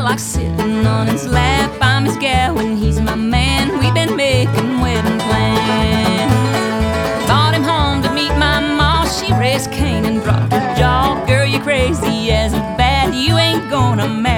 like sitting on his lap. I'm his gal and he's my man. We've been making wedding plans. Brought him home to meet my ma. She raised Cain and dropped her jaw. Girl, you're crazy as a bat. You ain't gonna marry